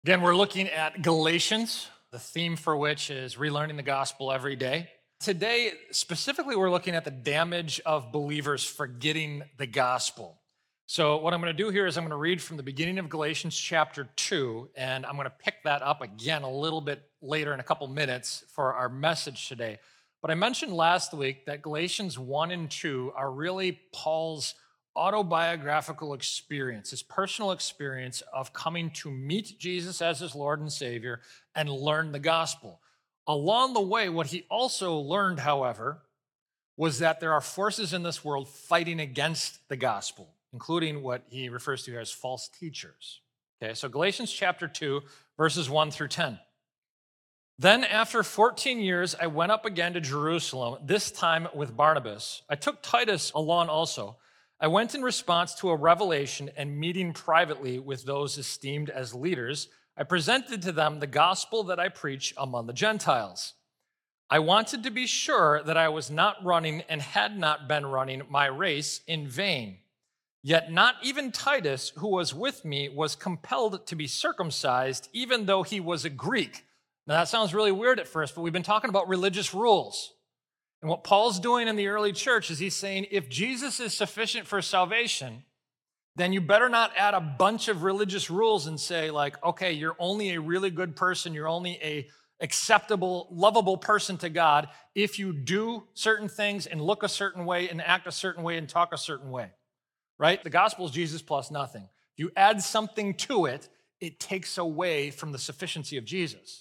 Again, we're looking at Galatians, the theme for which is relearning the gospel every day. Today, specifically, we're looking at the damage of believers forgetting the gospel. So, what I'm going to do here is I'm going to read from the beginning of Galatians chapter 2, and I'm going to pick that up again a little bit later in a couple minutes for our message today. But I mentioned last week that Galatians 1 and 2 are really Paul's autobiographical experience, his personal experience of coming to meet Jesus as his Lord and Savior and learn the gospel. Along the way, what he also learned, however, was that there are forces in this world fighting against the gospel, including what he refers to here as false teachers. Okay, so Galatians chapter 2, verses 1 through 10. Then after 14 years, I went up again to Jerusalem, this time with Barnabas. I took Titus along also. I went in response to a revelation and meeting privately with those esteemed as leaders. I presented to them the gospel that I preach among the Gentiles. I wanted to be sure that I was not running and had not been running my race in vain. Yet not even Titus, who was with me, was compelled to be circumcised, even though he was a Greek. Now that sounds really weird at first, but we've been talking about religious rules. And what Paul's doing in the early church is he's saying, if Jesus is sufficient for salvation, then you better not add a bunch of religious rules and say, like, okay, you're only a really good person, you're only a acceptable, lovable person to God if you do certain things and look a certain way and act a certain way and talk a certain way, right? The gospel is Jesus plus nothing. If you add something to it, it takes away from the sufficiency of Jesus.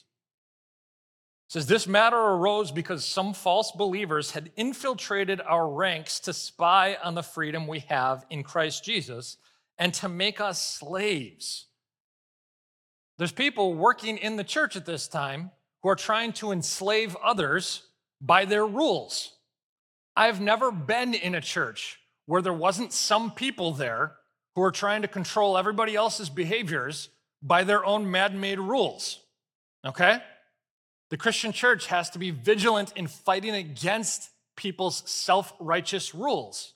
It says, this matter arose because some false believers had infiltrated our ranks to spy on the freedom we have in Christ Jesus and to make us slaves. There's people working in the church at this time who are trying to enslave others by their rules. I've never been in a church where there wasn't some people there who are trying to control everybody else's behaviors by their own man-made rules, okay? The Christian church has to be vigilant in fighting against people's self-righteous rules.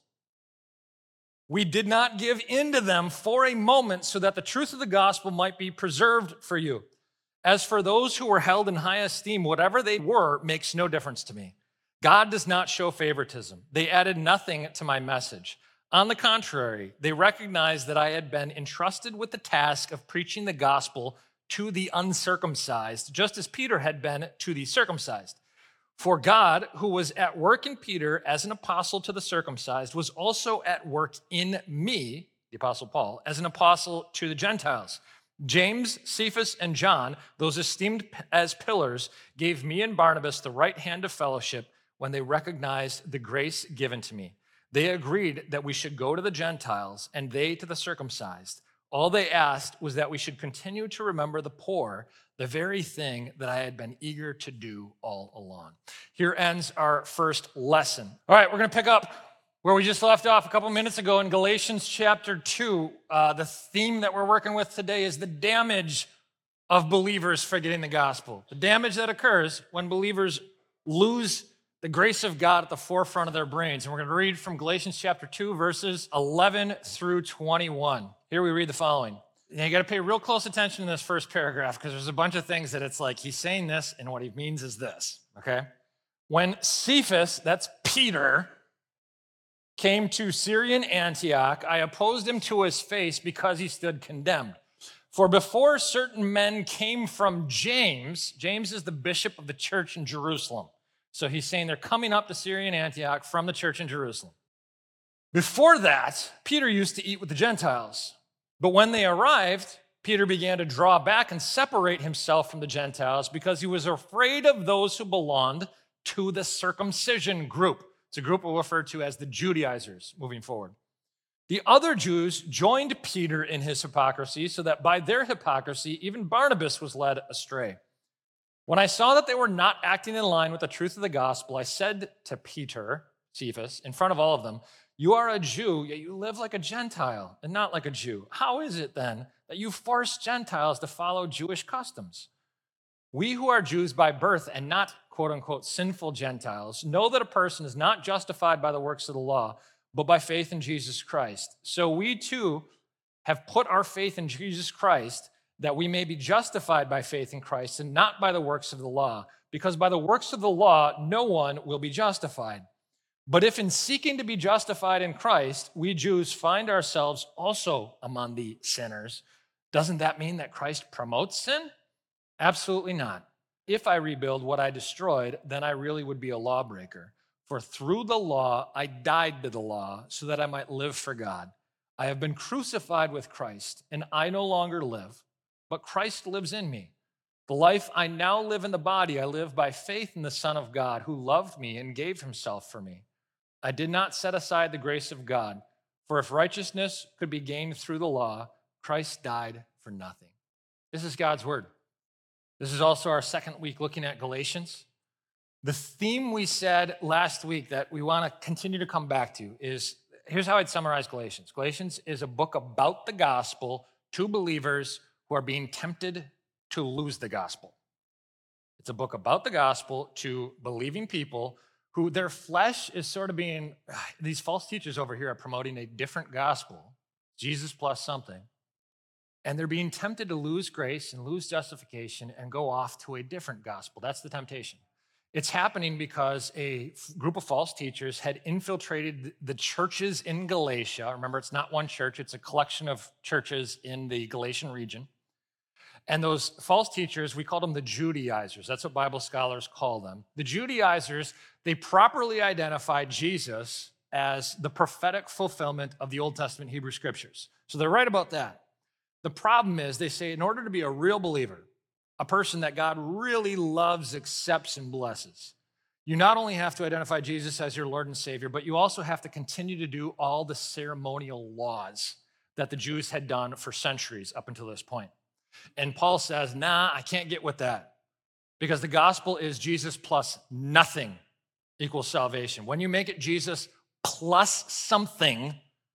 We did not give in to them for a moment so that the truth of the gospel might be preserved for you. As for those who were held in high esteem, whatever they were makes no difference to me. God does not show favoritism. They added nothing to my message. On the contrary, they recognized that I had been entrusted with the task of preaching the gospel to the uncircumcised, just as Peter had been to the circumcised. For God, who was at work in Peter as an apostle to the circumcised, was also at work in me, the apostle Paul, as an apostle to the Gentiles. James, Cephas, and John, those esteemed as pillars, gave me and Barnabas the right hand of fellowship when they recognized the grace given to me. They agreed that we should go to the Gentiles and they to the circumcised. All they asked was that we should continue to remember the poor, the very thing that I had been eager to do all along. Here ends our first lesson. All right, we're going to pick up where we just left off a couple minutes ago in Galatians chapter 2. The theme that we're working with today is the damage of believers forgetting the gospel. The damage that occurs when believers lose the grace of God at the forefront of their brains. And we're going to read from Galatians chapter 2, verses 11 through 21. Here we read the following. Now you got to pay real close attention to this first paragraph because there's a bunch of things that it's like he's saying this and what he means is this, okay? When Cephas, that's Peter, came to Syrian Antioch, I opposed him to his face because he stood condemned. For before certain men came from James, James is the bishop of the church in Jerusalem. So he's saying they're coming up to Syrian Antioch from the church in Jerusalem. Before that, Peter used to eat with the Gentiles. But when they arrived, Peter began to draw back and separate himself from the Gentiles because he was afraid of those who belonged to the circumcision group. It's a group we'll refer to as the Judaizers moving forward. The other Jews joined Peter in his hypocrisy so that by their hypocrisy, even Barnabas was led astray. When I saw that they were not acting in line with the truth of the gospel, I said to Peter, Cephas, in front of all of them, you are a Jew, yet you live like a Gentile and not like a Jew. How is it then that you force Gentiles to follow Jewish customs? We who are Jews by birth and not, quote unquote, sinful Gentiles, know that a person is not justified by the works of the law, but by faith in Jesus Christ. So we too have put our faith in Jesus Christ that we may be justified by faith in Christ and not by the works of the law, because by the works of the law, no one will be justified. But if in seeking to be justified in Christ, we Jews find ourselves also among the sinners, doesn't that mean that Christ promotes sin? Absolutely not. If I rebuild what I destroyed, then I really would be a lawbreaker. For through the law, I died to the law so that I might live for God. I have been crucified with Christ, and I no longer live, but Christ lives in me. The life I now live in the body, I live by faith in the Son of God, who loved me and gave himself for me. I did not set aside the grace of God, for if righteousness could be gained through the law, Christ died for nothing. This is God's word. This is also our second week looking at Galatians. The theme we said last week that we want to continue to come back to is, here's how I'd summarize Galatians. Galatians is a book about the gospel to believers who are being tempted to lose the gospel. It's a book about the gospel to believing people who their flesh is sort of being, these false teachers over here are promoting a different gospel, Jesus plus something, and they're being tempted to lose grace and lose justification and go off to a different gospel. That's the temptation. It's happening because a group of false teachers had infiltrated the churches in Galatia. Remember, it's not one church, it's a collection of churches in the Galatian region. And those false teachers, we call them the Judaizers. That's what Bible scholars call them. The Judaizers, they properly identified Jesus as the prophetic fulfillment of the Old Testament Hebrew scriptures. So they're right about that. The problem is they say in order to be a real believer, a person that God really loves, accepts, and blesses, you not only have to identify Jesus as your Lord and Savior, but you also have to continue to do all the ceremonial laws that the Jews had done for centuries up until this point. And Paul says, nah, I can't get with that because the gospel is Jesus plus nothing equals salvation. When you make it Jesus plus something,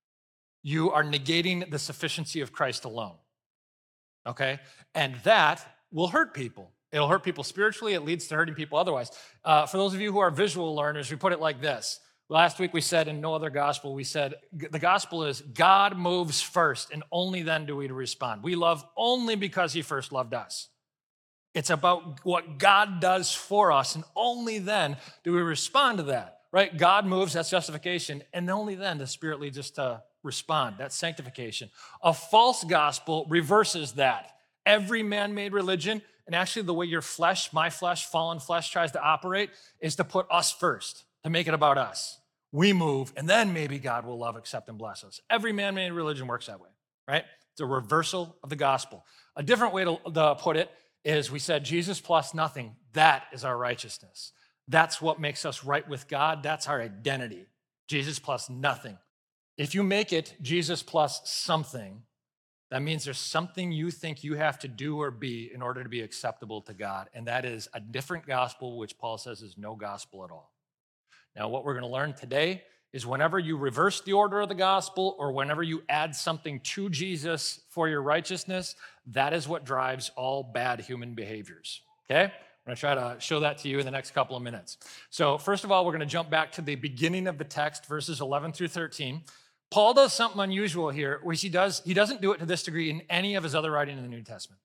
you are negating the sufficiency of Christ alone, okay? And that will hurt people. It'll hurt people spiritually. It leads to hurting people otherwise. For those of you who are visual learners, we put it like this. Last week we said in no other gospel, we said the gospel is God moves first and only then do we respond. We love only because he first loved us. It's about what God does for us and only then do we respond to that, right? God moves, that's justification, and only then the Spirit leads us to respond. That's sanctification. A false gospel reverses that. Every man-made religion, and actually the way your flesh, my flesh, fallen flesh tries to operate is to put us first, to make it about us. We move, and then maybe God will love, accept, and bless us. Every man-made religion works that way, right? It's a reversal of the gospel. A different way to put it is we said Jesus plus nothing. That is our righteousness. That's what makes us right with God. That's our identity. Jesus plus nothing. If you make it Jesus plus something, that means there's something you think you have to do or be in order to be acceptable to God, and that is a different gospel, which Paul says is no gospel at all. Now, what we're going to learn today is whenever you reverse the order of the gospel or whenever you add something to Jesus for your righteousness, that is what drives all bad human behaviors, okay? I'm going to try to show that to you in the next couple of minutes. So first of all, we're going to jump back to the beginning of the text, verses 11 through 13. Paul does something unusual here, which he doesn't do it to this degree in any of his other writing in the New Testament.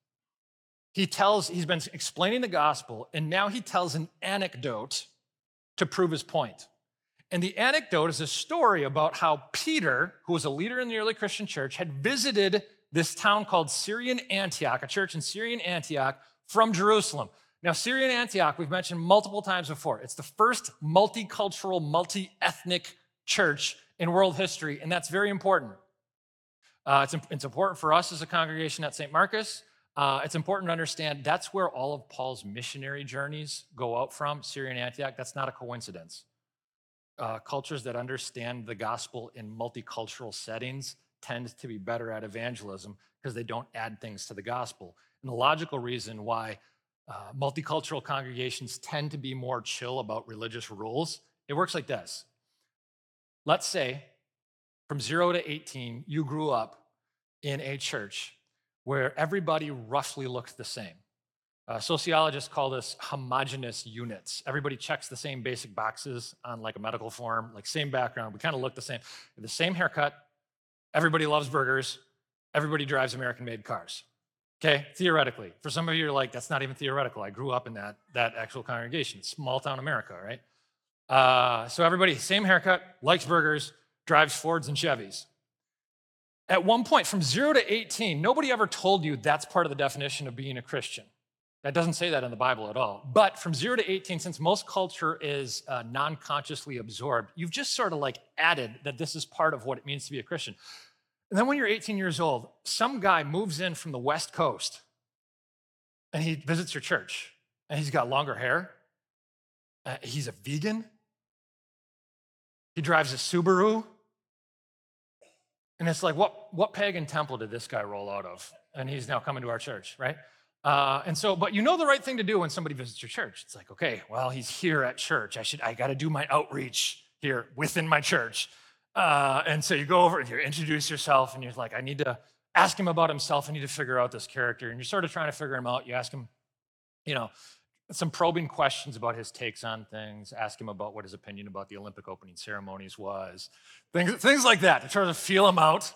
He's been explaining the gospel, and now he tells an anecdote to prove his point. And the anecdote is a story about how Peter, who was a leader in the early Christian church, had visited this town called Syrian Antioch, a church in Syrian Antioch from Jerusalem. Now, Syrian Antioch, we've mentioned multiple times before. It's the first multicultural, multi-ethnic church in world history, and that's very important. It's important for us as a congregation at St. Marcus. It's important to understand that's where all of Paul's missionary journeys go out from, Syrian Antioch. That's not a coincidence. Cultures that understand the gospel in multicultural settings tend to be better at evangelism because they don't add things to the gospel. And the logical reason why multicultural congregations tend to be more chill about religious rules, it works like this. Let's say from 0 to 18, you grew up in a church where everybody roughly looked the same. Sociologists call this homogeneous units. Everybody checks the same basic boxes on like a medical form, like same background. We kind of look the same. The same haircut. Everybody loves burgers. Everybody drives American-made cars. Okay, theoretically. For some of you, you're like, that's not even theoretical. I grew up in that actual congregation, small town America, right? So everybody, same haircut, likes burgers, drives Fords and Chevys. At one point, from 0 to 18, nobody ever told you that's part of the definition of being a Christian. That doesn't say that in the Bible at all. But from 0 to 18, since most culture is non-consciously absorbed, you've just sort of like added that this is part of what it means to be a Christian. And then when you're 18 years old, some guy moves in from the West Coast and he visits your church and he's got longer hair. He's a vegan. He drives a Subaru. And it's like, what pagan temple did this guy roll out of? And he's now coming to our church, right? But you know the right thing to do when somebody visits your church. It's like, okay, well, he's here at church. I got to do my outreach here within my church. And so you go over and you introduce yourself and you're like, I need to ask him about himself. I need to figure out this character. And you're sort of trying to figure him out. You ask him, some probing questions about his takes on things. Ask him about what his opinion about the Olympic opening ceremonies was. Things like that to try to feel him out,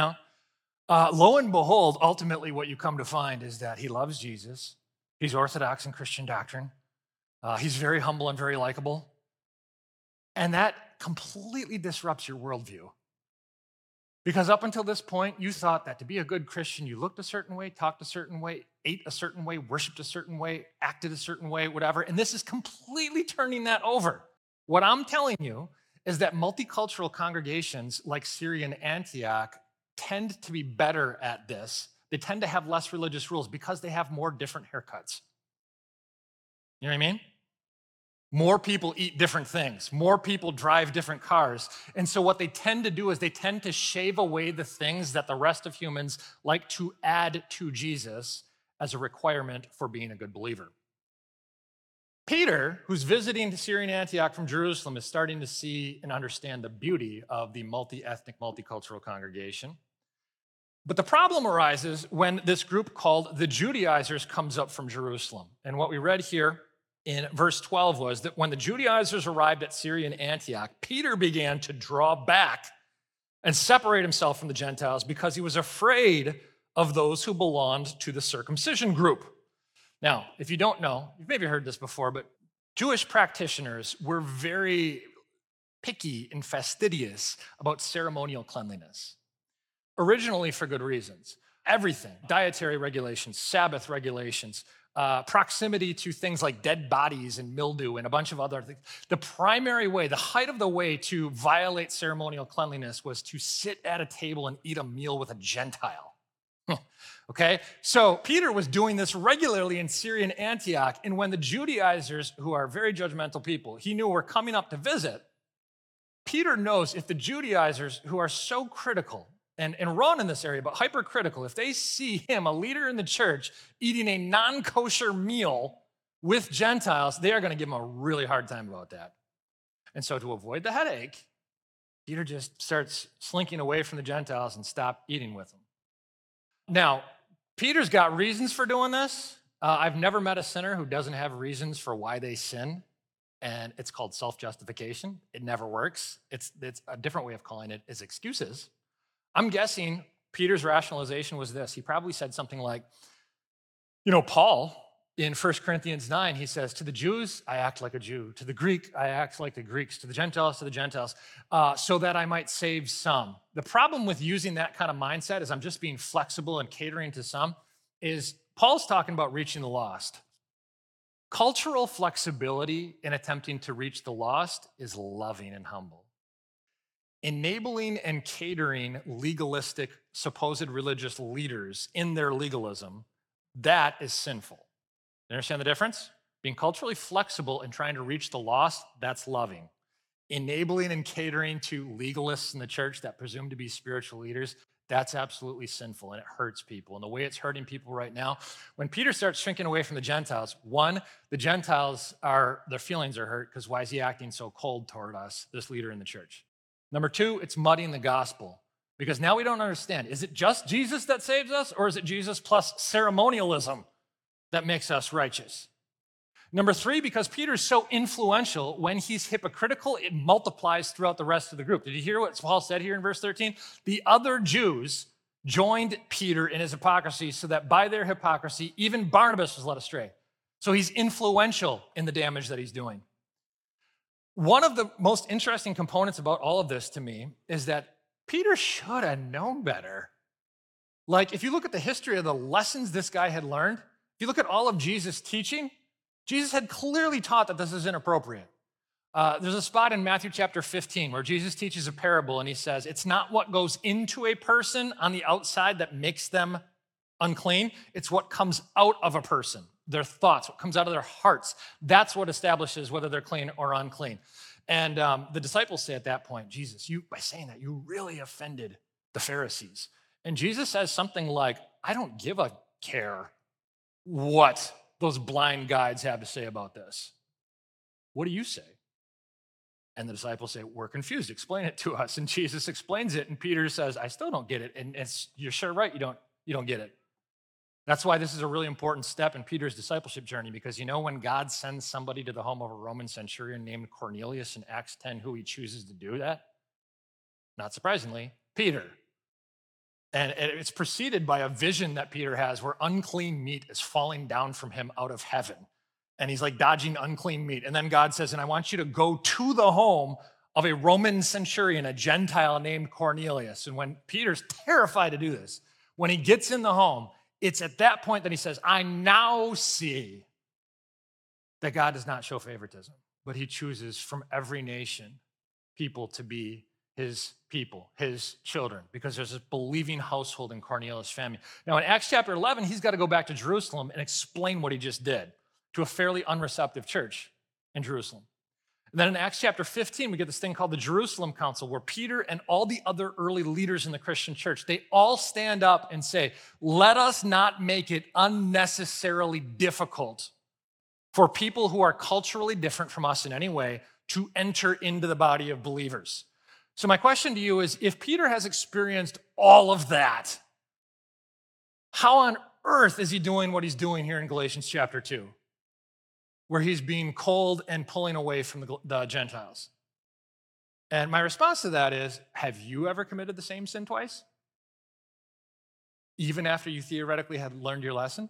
Lo and behold, ultimately what you come to find is that he loves Jesus. He's orthodox in Christian doctrine. He's very humble and very likable. And that completely disrupts your worldview. Because up until this point, you thought that to be a good Christian, you looked a certain way, talked a certain way, ate a certain way, worshiped a certain way, acted a certain way, whatever. And this is completely turning that over. What I'm telling you is that multicultural congregations like Syrian Antioch tend to be better at this. They tend to have less religious rules because they have more different haircuts. You know what I mean? More people eat different things. More people drive different cars. And so what they tend to do is they tend to shave away the things that the rest of humans like to add to Jesus as a requirement for being a good believer. Peter, who's visiting Syrian Antioch from Jerusalem, is starting to see and understand the beauty of the multi-ethnic, multicultural congregation. But the problem arises when this group called the Judaizers comes up from Jerusalem. And what we read here in verse 12 was that when the Judaizers arrived at Syrian Antioch, Peter began to draw back and separate himself from the Gentiles because he was afraid of those who belonged to the circumcision group. Now, if you don't know, you've maybe heard this before, but Jewish practitioners were very picky and fastidious about ceremonial cleanliness, originally for good reasons. Everything, dietary regulations, Sabbath regulations, proximity to things like dead bodies and mildew and a bunch of other things. The primary way, the height of the way to violate ceremonial cleanliness was to sit at a table and eat a meal with a Gentile. Okay, so Peter was doing this regularly in Syrian Antioch, and when the Judaizers, who are very judgmental people, he knew were coming up to visit, Peter knows if the Judaizers, who are so critical and run in this area, but hypercritical, if they see him, a leader in the church, eating a non-kosher meal with Gentiles, they are going to give him a really hard time about that. And so to avoid the headache, Peter just starts slinking away from the Gentiles and stop eating with them. Now, Peter's got reasons for doing this. I've never met a sinner who doesn't have reasons for why they sin, and it's called self-justification. It never works. It's a different way of calling it is excuses. I'm guessing Peter's rationalization was this. He probably said something like, Paul, in 1 Corinthians 9, he says, to the Jews, I act like a Jew. To the Greek, I act like the Greeks. To the Gentiles, so that I might save some. The problem with using that kind of mindset is I'm just being flexible and catering to some, is Paul's talking about reaching the lost. Cultural flexibility in attempting to reach the lost is loving and humble. Enabling and catering legalistic, supposed religious leaders in their legalism, that is sinful. You understand the difference? Being culturally flexible and trying to reach the lost, that's loving. Enabling and catering to legalists in the church that presume to be spiritual leaders, that's absolutely sinful and it hurts people. And the way it's hurting people right now, when Peter starts shrinking away from the Gentiles, one, the Gentiles their feelings are hurt because why is he acting so cold toward us, this leader in the church? Number two, it's muddying the gospel because now we don't understand. Is it just Jesus that saves us or is it Jesus plus ceremonialism that makes us righteous? Number three, because Peter's so influential, when he's hypocritical, it multiplies throughout the rest of the group. Did you hear what Paul said here in verse 13? The other Jews joined Peter in his hypocrisy so that by their hypocrisy, even Barnabas was led astray. So he's influential in the damage that he's doing. One of the most interesting components about all of this to me is that Peter should have known better. Like, if you look at the history of the lessons this guy had learned, if you look at all of Jesus' teaching, Jesus had clearly taught that this is inappropriate. There's a spot in Matthew chapter 15 where Jesus teaches a parable and he says, it's not what goes into a person on the outside that makes them unclean. It's what comes out of a person, their thoughts, what comes out of their hearts. That's what establishes whether they're clean or unclean. And the disciples say at that point, Jesus, by saying that, you really offended the Pharisees. And Jesus says something like, I don't give a care what those blind guides have to say about this. What do you say? And the disciples say, we're confused. Explain it to us. And Jesus explains it. And Peter says, I still don't get it. And you're sure right, you don't get it. That's why this is a really important step in Peter's discipleship journey, because when God sends somebody to the home of a Roman centurion named Cornelius in Acts 10, who he chooses to do that? Not surprisingly, Peter. And it's preceded by a vision that Peter has where unclean meat is falling down from him out of heaven. And he's like dodging unclean meat. And then God says, and I want you to go to the home of a Roman centurion, a Gentile named Cornelius. And when Peter's terrified to do this, when he gets in the home, it's at that point that he says, I now see that God does not show favoritism, but he chooses from every nation people to be his people, his children, because there's a believing household in Cornelius' family. Now, in Acts chapter 11, he's got to go back to Jerusalem and explain what he just did to a fairly unreceptive church in Jerusalem. And then in Acts chapter 15, we get this thing called the Jerusalem Council, where Peter and all the other early leaders in the Christian church, they all stand up and say, let us not make it unnecessarily difficult for people who are culturally different from us in any way to enter into the body of believers. So my question to you is, if Peter has experienced all of that, how on earth is he doing what he's doing here in Galatians chapter 2? Where he's being cold and pulling away from the Gentiles? And my response to that is, have you ever committed the same sin twice? Even after you theoretically had learned your lesson?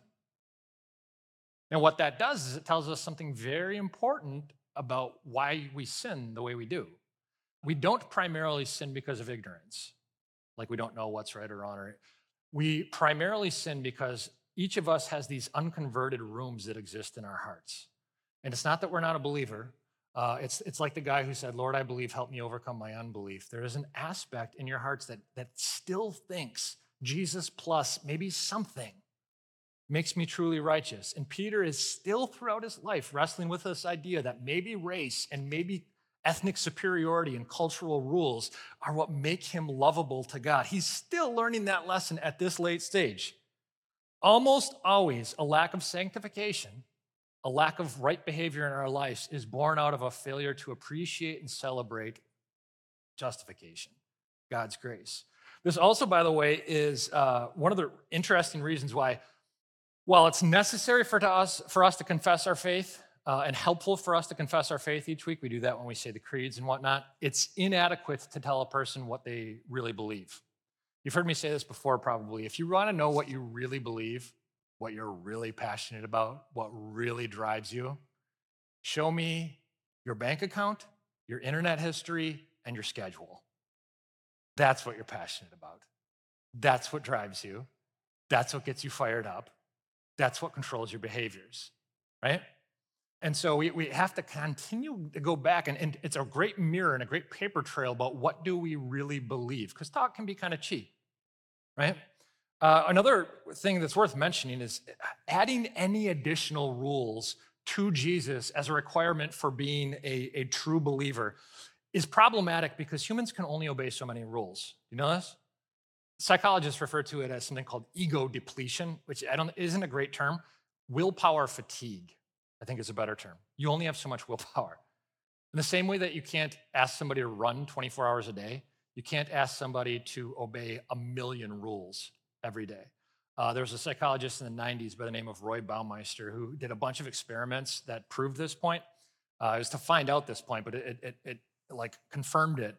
And what that does is it tells us something very important about why we sin the way we do. We don't primarily sin because of ignorance, like we don't know what's right or wrong. We primarily sin because each of us has these unconverted rooms that exist in our hearts. And it's not that we're not a believer. It's like the guy who said, Lord, I believe, help me overcome my unbelief. There is an aspect in your hearts that still thinks Jesus plus maybe something makes me truly righteous. And Peter is still throughout his life wrestling with this idea that maybe race and maybe ethnic superiority and cultural rules are what make him lovable to God. He's still learning that lesson at this late stage. Almost always a lack of sanctification, a lack of right behavior in our lives is born out of a failure to appreciate and celebrate justification, God's grace. This also, by the way, is one of the interesting reasons why, while it's necessary for us to confess our faith and helpful for us to confess our faith each week, we do that when we say the creeds and whatnot, it's inadequate to tell a person what they really believe. You've heard me say this before probably. If you want to know what you really believe, what you're really passionate about, what really drives you, show me your bank account, your internet history, and your schedule. That's what you're passionate about. That's what drives you. That's what gets you fired up. That's what controls your behaviors, right? And so we have to continue to go back, and it's a great mirror and a great paper trail about what do we really believe, because talk can be kind of cheap, right? Another thing that's worth mentioning is adding any additional rules to Jesus as a requirement for being a true believer is problematic because humans can only obey so many rules. You know this? Psychologists refer to it as something called ego depletion, which isn't a great term. Willpower fatigue, I think, is a better term. You only have so much willpower. In the same way that you can't ask somebody to run 24 hours a day, you can't ask somebody to obey 1,000,000 rules every day. There was a psychologist in the 90s by the name of Roy Baumeister who did a bunch of experiments that proved this point. It was to find out this point, but it like confirmed it.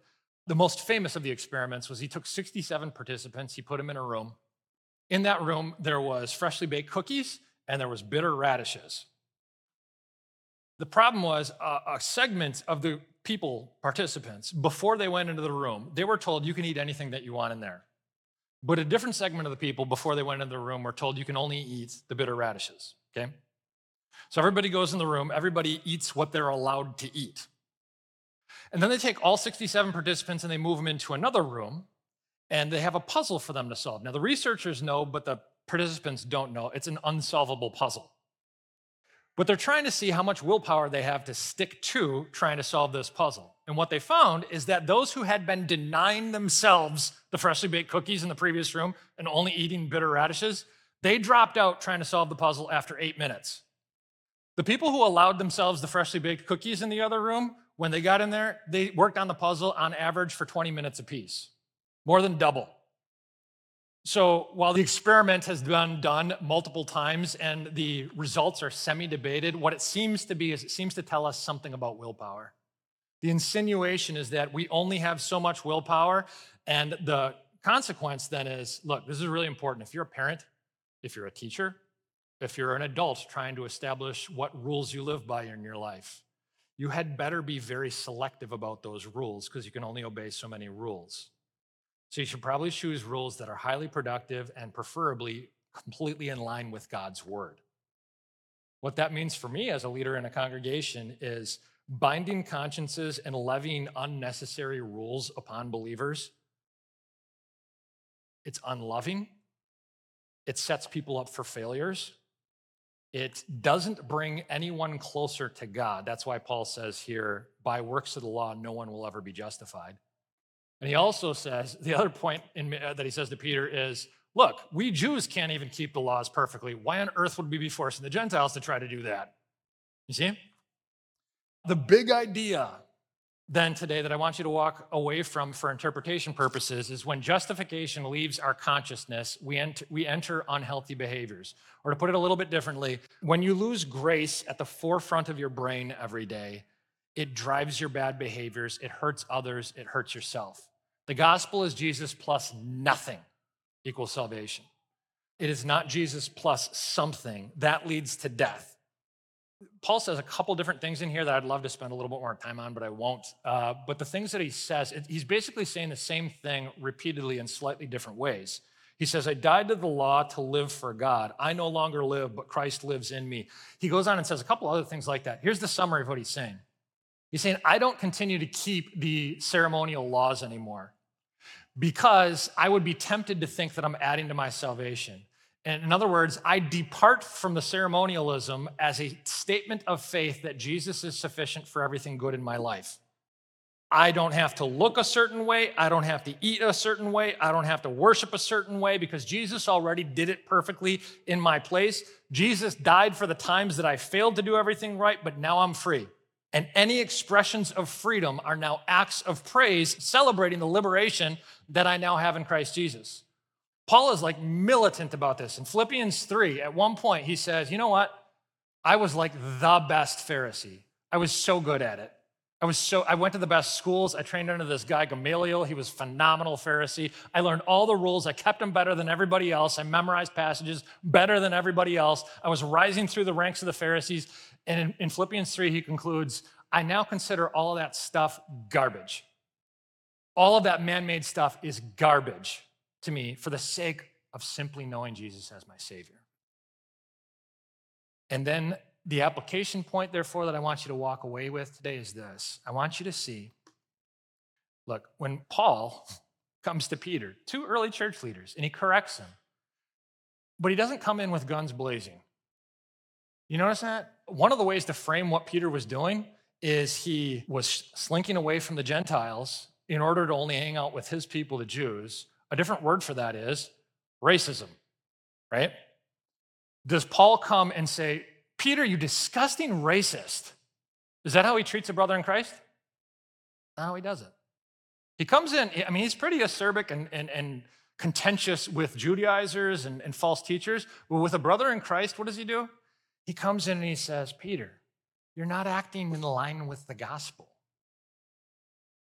The most famous of the experiments was he took 67 participants, he put them in a room. In that room, there was freshly baked cookies and there was bitter radishes. The problem was a segment of the participants, before they went into the room, they were told you can eat anything that you want in there. But a different segment of the people, before they went into the room, were told you can only eat the bitter radishes, okay? So everybody goes in the room, everybody eats what they're allowed to eat. And then they take all 67 participants and they move them into another room, and they have a puzzle for them to solve. Now, the researchers know, but the participants don't know. It's an unsolvable puzzle. But they're trying to see how much willpower they have to stick to trying to solve this puzzle. And what they found is that those who had been denying themselves the freshly baked cookies in the previous room and only eating bitter radishes, they dropped out trying to solve the puzzle after 8 minutes. The people who allowed themselves the freshly baked cookies in the other room, when they got in there, they worked on the puzzle on average for 20 minutes apiece, more than double. So while the experiment has been done multiple times and the results are semi-debated, what it seems to be is it seems to tell us something about willpower. The insinuation is that we only have so much willpower, and the consequence then is, look, this is really important. If you're a parent, if you're a teacher, if you're an adult trying to establish what rules you live by in your life, you had better be very selective about those rules because you can only obey so many rules. So you should probably choose rules that are highly productive and preferably completely in line with God's word. What that means for me as a leader in a congregation is binding consciences and levying unnecessary rules upon believers. It's unloving. It sets people up for failures. It doesn't bring anyone closer to God. That's why Paul says here, by works of the law, no one will ever be justified. And he also says, the other point that he says to Peter is, look, we Jews can't even keep the laws perfectly. Why on earth would we be forcing the Gentiles to try to do that? You see? The big idea then today that I want you to walk away from for interpretation purposes is when justification leaves our consciousness, we enter unhealthy behaviors. Or to put it a little bit differently, when you lose grace at the forefront of your brain every day, it drives your bad behaviors, it hurts others, it hurts yourself. The gospel is Jesus plus nothing equals salvation. It is not Jesus plus something. That leads to death. Paul says a couple different things in here that I'd love to spend a little bit more time on, but I won't. But the things that he says, he's basically saying the same thing repeatedly in slightly different ways. He says, I died to the law to live for God. I no longer live, but Christ lives in me. He goes on and says a couple other things like that. Here's the summary of what he's saying. He's saying, I don't continue to keep the ceremonial laws anymore because I would be tempted to think that I'm adding to my salvation. And in other words, I depart from the ceremonialism as a statement of faith that Jesus is sufficient for everything good in my life. I don't have to look a certain way. I don't have to eat a certain way. I don't have to worship a certain way because Jesus already did it perfectly in my place. Jesus died for the times that I failed to do everything right, but now I'm free. And any expressions of freedom are now acts of praise, celebrating the liberation that I now have in Christ Jesus. Paul is like militant about this. In Philippians 3, at one point, he says, you know what? I was like the best Pharisee. I was so good at it. I went to the best schools. I trained under this guy, Gamaliel. He was a phenomenal Pharisee. I learned all the rules. I kept them better than everybody else. I memorized passages better than everybody else. I was rising through the ranks of the Pharisees. And in Philippians 3, he concludes, I now consider all of that stuff garbage. All of that man-made stuff is garbage to me for the sake of simply knowing Jesus as my Savior. And then the application point, therefore, that I want you to walk away with today is this. I want you to see, look, when Paul comes to Peter, two early church leaders, and he corrects him, but he doesn't come in with guns blazing. You notice that? One of the ways to frame what Peter was doing is he was slinking away from the Gentiles in order to only hang out with his people, the Jews. A different word for that is racism, right? Does Paul come and say, Peter, you disgusting racist? Is that how he treats a brother in Christ? Not how he does it. He comes in, I mean, he's pretty acerbic and contentious with Judaizers and false teachers, but with a brother in Christ, what does he do? He comes in and he says, Peter, you're not acting in line with the gospel.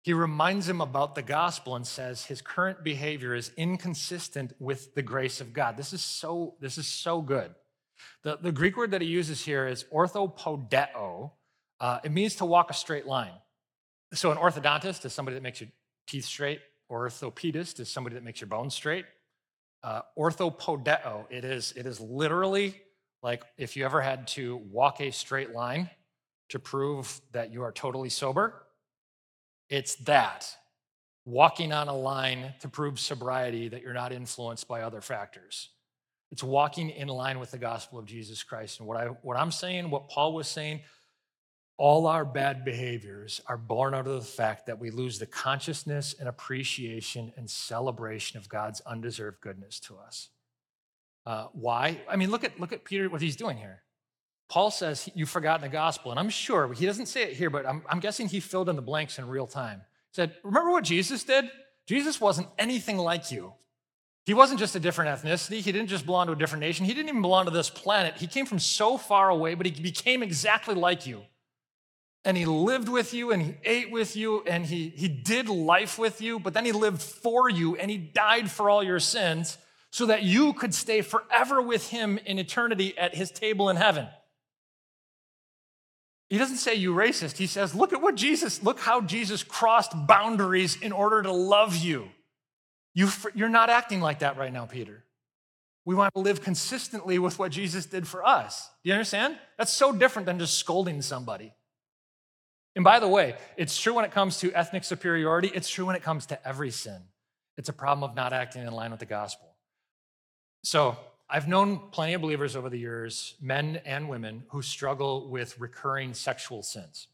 He reminds him about the gospel and says his current behavior is inconsistent with the grace of God. This is so good. The Greek word that he uses here is orthopodeo. It means to walk a straight line. So an orthodontist is somebody that makes your teeth straight. Orthopedist is somebody that makes your bones straight. Orthopodeo, it is literally like if you ever had to walk a straight line to prove that you are totally sober, it's that. Walking on a line to prove sobriety, that you're not influenced by other factors. It's walking in line with the gospel of Jesus Christ. And what I'm saying, what Paul was saying, all our bad behaviors are born out of the fact that we lose the consciousness and appreciation and celebration of God's undeserved goodness to us. Why? I mean, look at Peter, what he's doing here. Paul says, you've forgotten the gospel. And I'm sure, he doesn't say it here, but I'm guessing he filled in the blanks in real time. He said, remember what Jesus did? Jesus wasn't anything like you. He wasn't just a different ethnicity. He didn't just belong to a different nation. He didn't even belong to this planet. He came from so far away, but he became exactly like you. And he lived with you, and he ate with you, and he did life with you, but then he lived for you, and he died for all your sins so that you could stay forever with him in eternity at his table in heaven. He doesn't say you racist. He says, look how Jesus crossed boundaries in order to love you. You're not acting like that right now, Peter. We want to live consistently with what Jesus did for us. Do you understand? That's so different than just scolding somebody. And by the way, it's true when it comes to ethnic superiority. It's true when it comes to every sin. It's a problem of not acting in line with the gospel. So I've known plenty of believers over the years, men and women, who struggle with recurring sexual sins.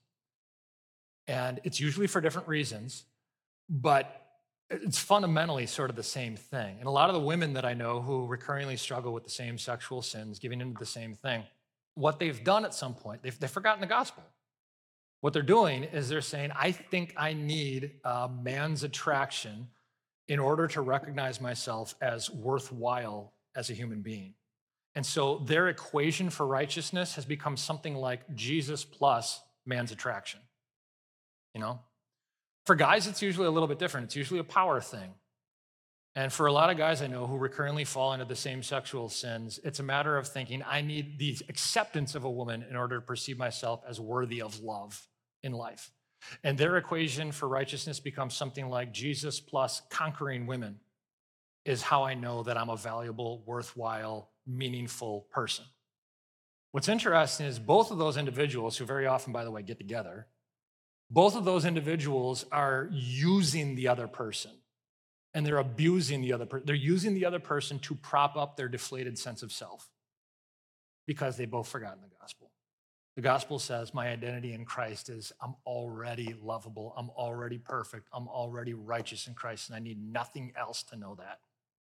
And it's usually for different reasons, but it's fundamentally sort of the same thing. And a lot of the women that I know who recurringly struggle with the same sexual sins, giving into the same thing, what they've done at some point, they've forgotten the gospel. What they're doing is they're saying, I think I need a man's attraction in order to recognize myself as worthwhile as a human being. And so their equation for righteousness has become something like Jesus plus man's attraction. You know? For guys, it's usually a little bit different. It's usually a power thing. And for a lot of guys I know who recurrently fall into the same sexual sins, it's a matter of thinking, I need the acceptance of a woman in order to perceive myself as worthy of love in life. And their equation for righteousness becomes something like Jesus plus conquering women is how I know that I'm a valuable, worthwhile, meaningful person. What's interesting is both of those individuals, who very often, by the way, get together, both of those individuals are using the other person. And they're abusing the other person. They're using the other person to prop up their deflated sense of self because they've both forgotten the gospel. The gospel says my identity in Christ is I'm already lovable, I'm already perfect, I'm already righteous in Christ, and I need nothing else to know that.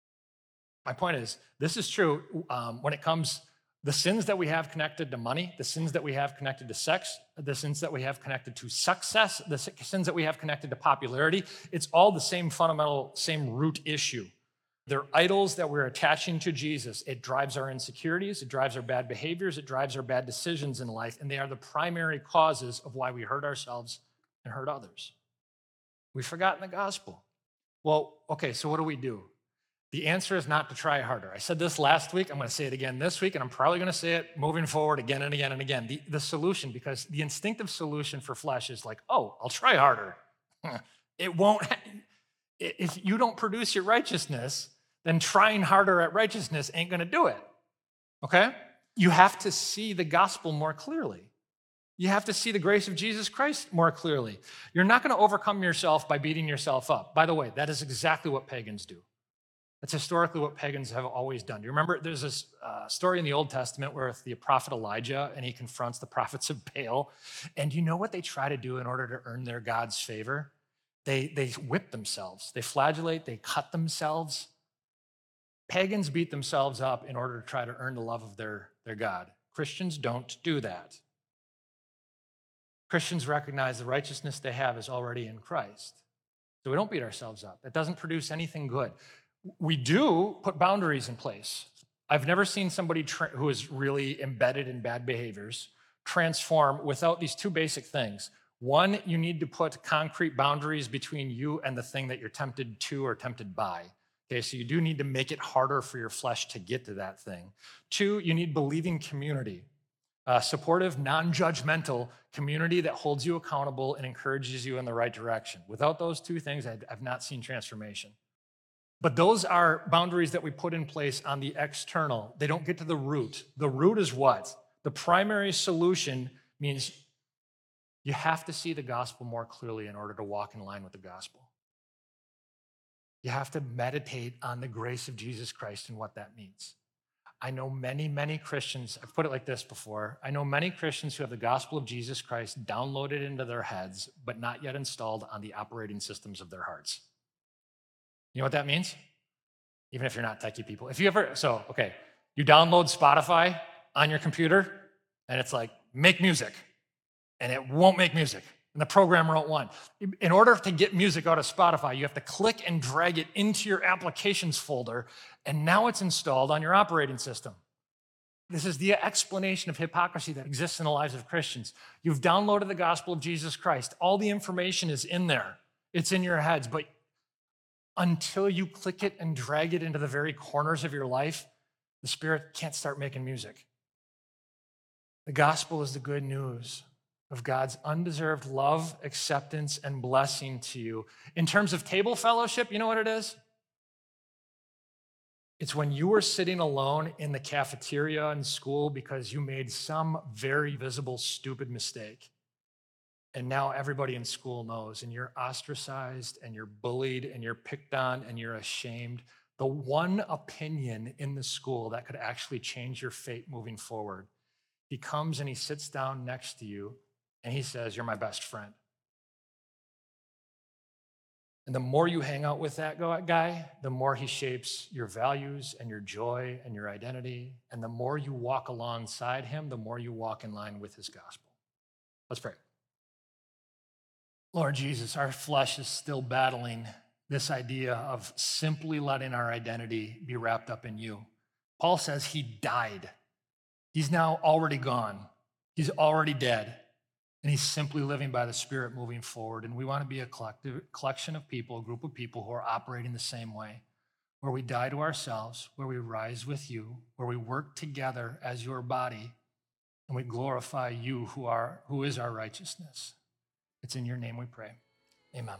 My point is, this is true when it comes, the sins that we have connected to money, the sins that we have connected to sex, the sins that we have connected to success, the sins that we have connected to popularity, it's all the same fundamental, same root issue. They're idols that we're attaching to Jesus. It drives our insecurities, it drives our bad behaviors, it drives our bad decisions in life, and they are the primary causes of why we hurt ourselves and hurt others. We've forgotten the gospel. Well, okay, so what do we do? The answer is not to try harder. I said this last week, I'm going to say it again this week, and I'm probably going to say it moving forward again and again and again. The solution, because the instinctive solution for flesh is like, oh, I'll try harder. It won't, if you don't produce your righteousness, then trying harder at righteousness ain't going to do it, okay? You have to see the gospel more clearly. You have to see the grace of Jesus Christ more clearly. You're not going to overcome yourself by beating yourself up. By the way, that is exactly what pagans do. That's historically what pagans have always done. Do you remember there's this story in the Old Testament where the prophet Elijah, and he confronts the prophets of Baal. And you know what they try to do in order to earn their God's favor? They whip themselves. They flagellate, they cut themselves. Pagans beat themselves up in order to try to earn the love of their God. Christians don't do that. Christians recognize the righteousness they have is already in Christ. So we don't beat ourselves up. It doesn't produce anything good. We do put boundaries in place. I've never seen somebody who is really embedded in bad behaviors transform without these two basic things. One, you need to put concrete boundaries between you and the thing that you're tempted to or tempted by. Okay, so you do need to make it harder for your flesh to get to that thing. Two, you need believing community, supportive, non-judgmental community that holds you accountable and encourages you in the right direction. Without those two things, I've not seen transformation. But those are boundaries that we put in place on the external. They don't get to the root. The root is what? The primary solution means you have to see the gospel more clearly in order to walk in line with the gospel. You have to meditate on the grace of Jesus Christ and what that means. I know many, many Christians, I've put it like this before, I know many Christians who have the gospel of Jesus Christ downloaded into their heads, but not yet installed on the operating systems of their hearts. You know what that means? Even if you're not techie people. You download Spotify on your computer, and it's like, make music. And it won't make music. And the programmer won't want. In order to get music out of Spotify, you have to click and drag it into your applications folder, and now it's installed on your operating system. This is the explanation of hypocrisy that exists in the lives of Christians. You've downloaded the gospel of Jesus Christ. All the information is in there. It's in your heads, but until you click it and drag it into the very corners of your life, the Spirit can't start making music. The gospel is the good news of God's undeserved love, acceptance, and blessing to you. In terms of table fellowship, you know what it is? It's when you were sitting alone in the cafeteria in school because you made some very visible, stupid mistake. And now everybody in school knows, and you're ostracized, and you're bullied, and you're picked on, and you're ashamed. The one opinion in the school that could actually change your fate moving forward. He comes and he sits down next to you, and he says, "You're my best friend." And the more you hang out with that guy, the more he shapes your values and your joy and your identity. And the more you walk alongside him, the more you walk in line with his gospel. Let's pray. Lord Jesus, our flesh is still battling this idea of simply letting our identity be wrapped up in you. Paul says he died. He's now already gone. He's already dead. And he's simply living by the Spirit moving forward. And we want to be a collection of people, a group of people who are operating the same way, where we die to ourselves, where we rise with you, where we work together as your body, and we glorify you who is our righteousness. It's in your name we pray. Amen.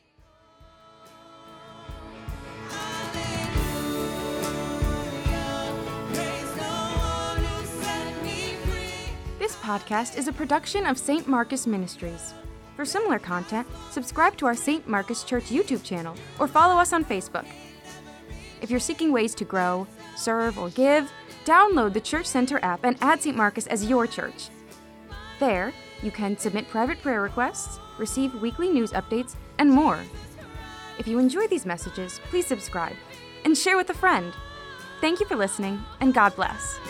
This podcast is a production of St. Marcus Ministries. For similar content, subscribe to our St. Marcus Church YouTube channel or follow us on Facebook. If you're seeking ways to grow, serve, or give, download the Church Center app and add St. Marcus as your church. There, you can submit private prayer requests, receive weekly news updates, and more. If you enjoy these messages, please subscribe and share with a friend. Thank you for listening, and God bless.